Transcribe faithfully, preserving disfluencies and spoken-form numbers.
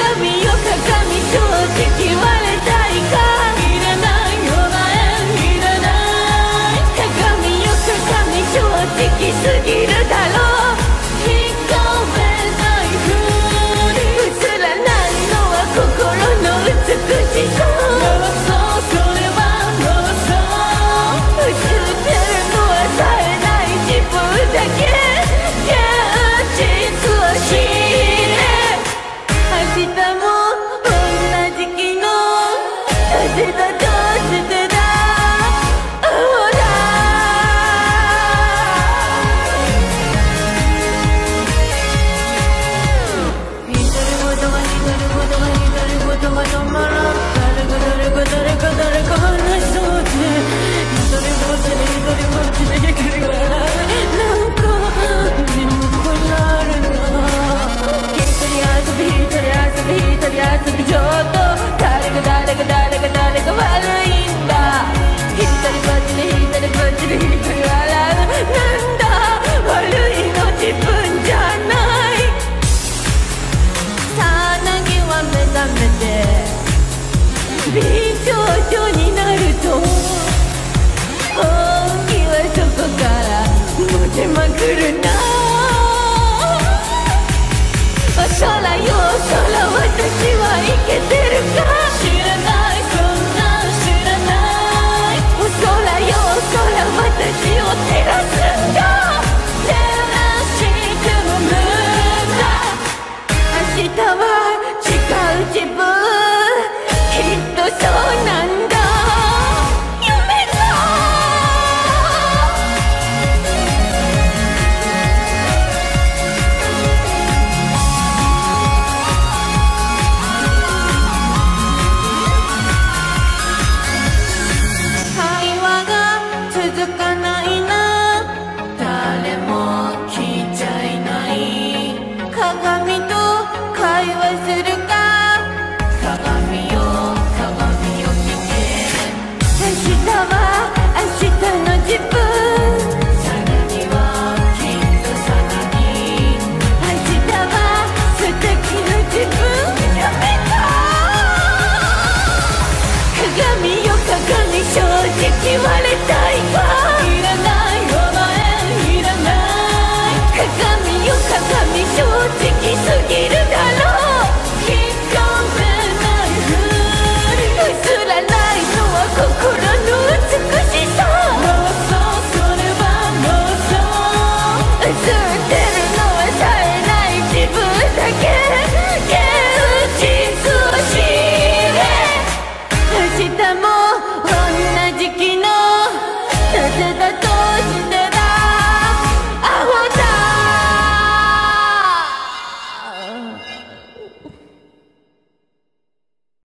鏡よ鏡正直割れたいかいらないよな縁いらない鏡よ鏡正直すぎるだろう聞こえないふり映らないのは心の美しさそうそれはそう映ってるのはさえない自分だけ現実を知れ明日も同じ昨日風だとしてだほら言いたいことが言いたいことが言いたいことが止まらん誰か誰か誰か誰か話しそうで一人ぼっちで一人ぼっちで生きるからなんか眠くなるな一人遊び一人遊び一人遊び